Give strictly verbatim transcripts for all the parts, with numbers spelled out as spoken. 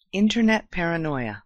Internet paranoia.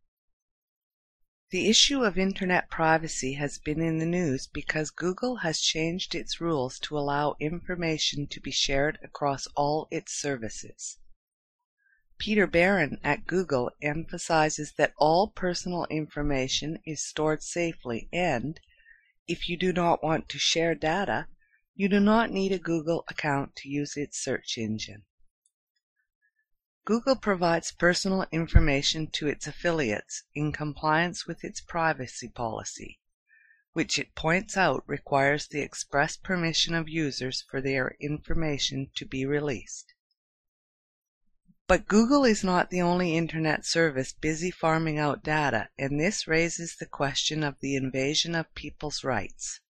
The issue of Internet privacy has been in the news because Google has changed its rules to allow information to be shared across all its services. Peter Barron at Google emphasizes that all personal information is stored safely and, if you do not want to share data, you do not need a Google account to use its search engine. Google provides personal information to its affiliates in compliance with its privacy policy, which it points out requires the express permission of users for their information to be released. But Google is not the only Internet service busy farming out data, and this raises the question of the invasion of people's rights.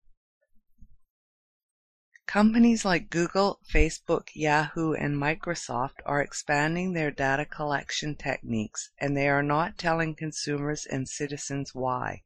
Companies like Google, Facebook, Yahoo, and Microsoft are expanding their data collection techniques, and they are not telling consumers and citizens why.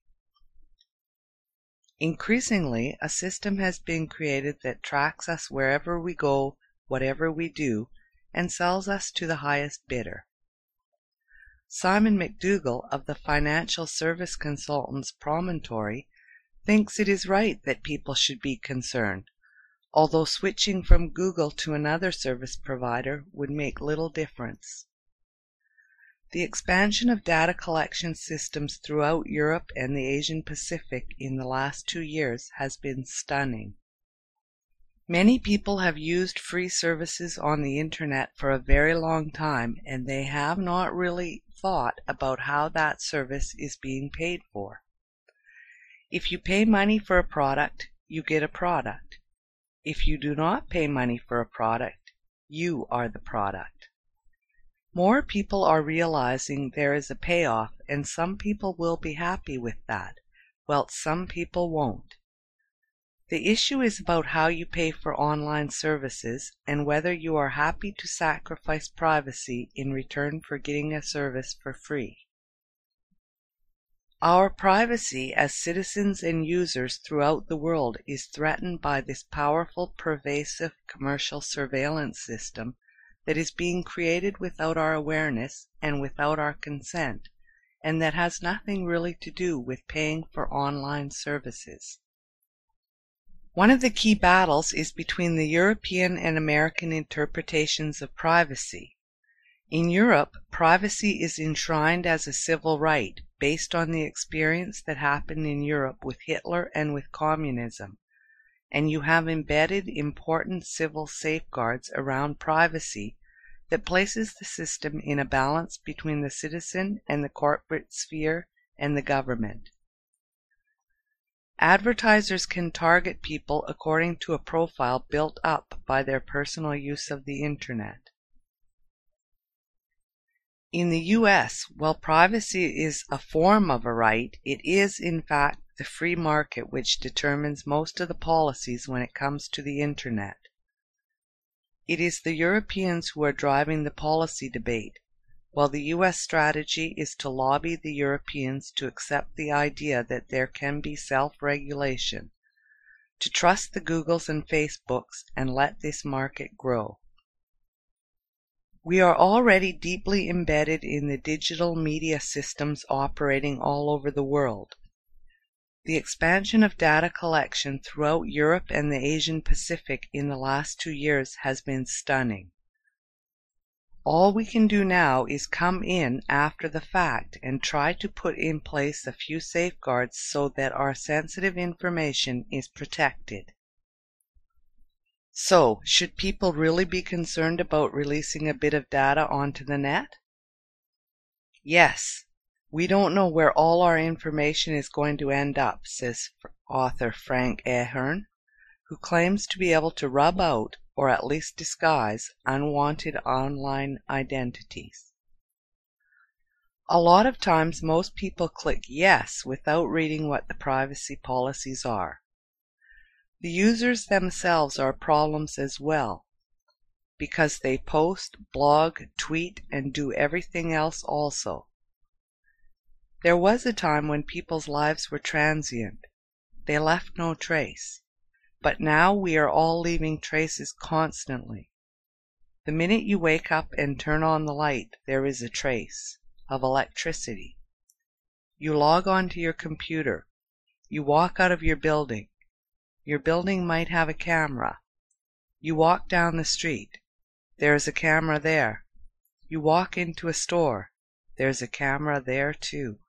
Increasingly, a system has been created that tracks us wherever we go, whatever we do, and sells us to the highest bidder. Simon McDougall of the financial service consultants Promontory thinks it is right that people should be concerned, although switching from Google to another service provider would make little difference. The expansion of data collection systems throughout Europe and the Asian Pacific in the last two years has been stunning. Many people have used free services on the Internet for a very long time, and they have not really thought about how that service is being paid for. If you pay money for a product, you get a product. If you do not pay money for a product, you are the product. More people are realizing there is a payoff, and some people will be happy with that, while some people won't. The issue is about how you pay for online services and whether you are happy to sacrifice privacy in return for getting a service for free. Our privacy as citizens and users throughout the world is threatened by this powerful, pervasive commercial surveillance system that is being created without our awareness and without our consent, and that has nothing really to do with paying for online services. One of the key battles is between the European and American interpretations of privacy. In Europe, privacy is enshrined as a civil right based on the experience that happened in Europe with Hitler and with communism, and you have embedded important civil safeguards around privacy that places the system in a balance between the citizen and the corporate sphere and the government. Advertisers can target people according to a profile built up by their personal use of the Internet. In the U S, while privacy is a form of a right, it is in fact the free market which determines most of the policies when it comes to the Internet. It is the Europeans who are driving the policy debate, while the U S strategy is to lobby the Europeans to accept the idea that there can be self-regulation, to trust the Googles and Facebooks and let this market grow. We are already deeply embedded in the digital media systems operating all over the world. The expansion of data collection throughout Europe and the Asian Pacific in the last two years has been stunning. All we can do now is come in after the fact and try to put in place a few safeguards so that our sensitive information is protected. So, should people really be concerned about releasing a bit of data onto the net? Yes. We don't know where all our information is going to end up, says author Frank Ahern, who claims to be able to rub out, or at least disguise, unwanted online identities. A lot of times most people click yes without reading what the privacy policies are. The users themselves are problems as well, because they post, blog, tweet, and do everything else also. There was a time when people's lives were transient. They left no trace. But now we are all leaving traces constantly. The minute you wake up and turn on the light, there is a trace of electricity. You log on to your computer. You walk out of your building. Your building might have a camera. You walk down the street. There is a camera there. You walk into a store. There's a camera there too.